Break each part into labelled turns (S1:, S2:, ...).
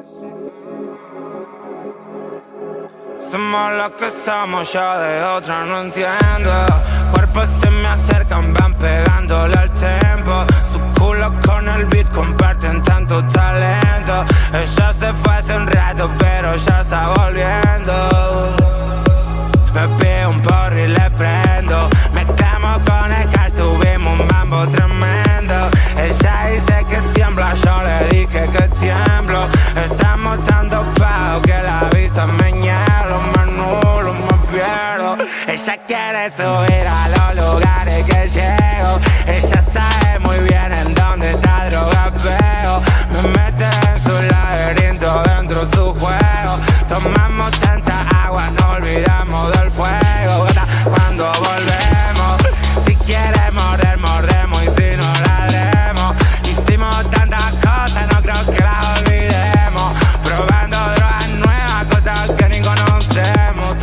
S1: Somos lo que somos, yo de otra no entiendo. Cuerpos se me acercan, van pegándole al tempo. Su culo con el beat comparten tanto talento. Ella se fue hace un rato, pero ya está volviendo. Me pido un porro y le prendo. Metemos con el hash, tuvimos un mambo tremendo. Ella dice que tiembla, yo le dije que tiemblo. Estamos tan dopados que la vista me hielo. Me nulo, me pierdo. Ella quiere subir a los lugares que llego. Ella sabe muy bien en dónde está droga, veo. Me mete en su laberinto, dentro de su juego. Tomamos tanta agua, no olvidamos del fuego. Cuando volvemos, si quiere morder, mordemos. Y si no ladremos, hicimos tantas cosas, no creo que las olvidemos. Probando drogas nuevas, cosas que ni conocemos.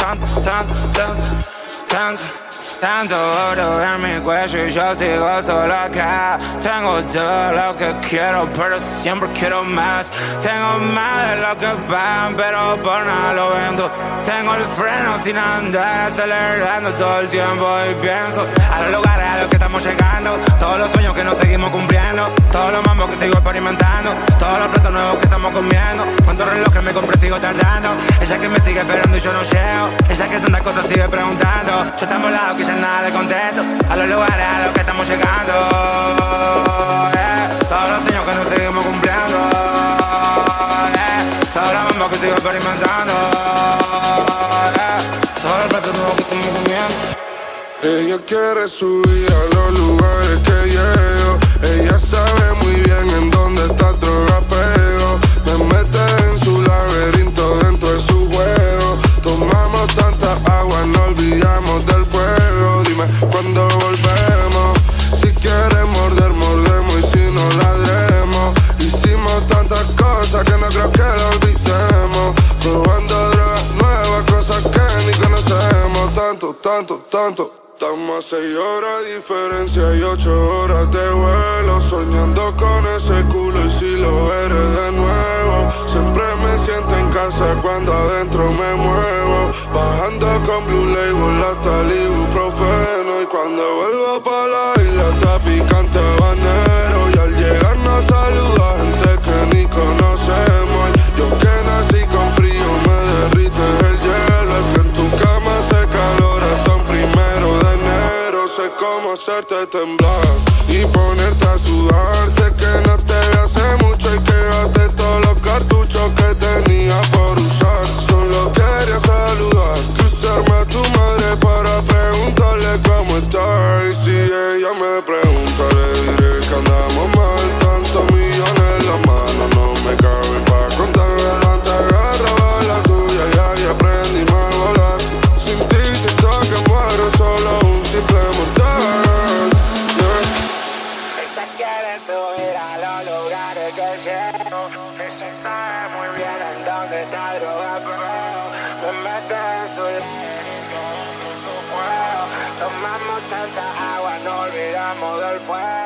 S1: Tanto oro en mi cuello y yo sigo solo acá. Tengo todo lo que quiero, pero siempre quiero más. Tengo más de lo que pagan, pero por nada lo vendo. Tengo el freno sin andar acelerando todo el tiempo y pienso a los lugares a los que estamos llegando. Todos los sueños que nos seguimos cumpliendo. Todos los mambos que sigo experimentando. Todos los platos nuevos que estamos comiendo. Cuántos relojes me compré sigo tardando. Ella que me sigue esperando y yo no llego. Ella que tantas cosas sigue preguntando. Yo tan volado que ya nada le contesto. A los lugares a los que estamos llegando. Todos los sueños que nos seguimos cumpliendo. Todos los mambos que sigo experimentando. Todos los platos nuevos que estamos comiendo.
S2: Ella quiere subir a los lugares que llego. Ella sabe muy bien en dónde está droga pego. Me mete en su laberinto dentro de su juego. Tomamos tanta agua, no olvidamos del fuego. Dime cuándo volvemos. Si quieres morder, mordemos. Y si no ladremos. Hicimos tantas cosas que no creo que lo olvidemos. Probando drogas nuevas, cosas que ni conocemos. Tanto. Estamos a 6 horas de diferencia y 8 horas de vuelo. Soñando con ese culo y si lo eres de nuevo. Siempre me siento en casa cuando adentro me muevo. Bajando con Blue Label hasta el ibuprofeno. Y cuando vuelvo pa' la isla está picante habanero. Y al llegar nos saluda gente que ni conocemos. Yo que nací con frío me derrite el hielo. Es que en tu cama hace calor hasta un 1 de enero. Sé cómo hacerte temblar y ponerte a sudar. Sé que no te vi hace mucho y que gasté todos los cartuchos que tenía por usar. Solo quería saludar, cruzarme a tu madre para preguntarle cómo está. Y si ella me pregunta le diré que andamos mal. Tantos millones en la mano no me caben pa' contar. Te agarraba la tuya y ahí aprendimos a volar. Sin ti siento que muero, solo un simple mortal.
S1: Ella quiere subir a los lugares que llego. Ella sabe muy bien en dónde está droga, pero me mete en su laberinto, dentro de su fuego. Tomamos tanta agua, no olvidamos del fuego.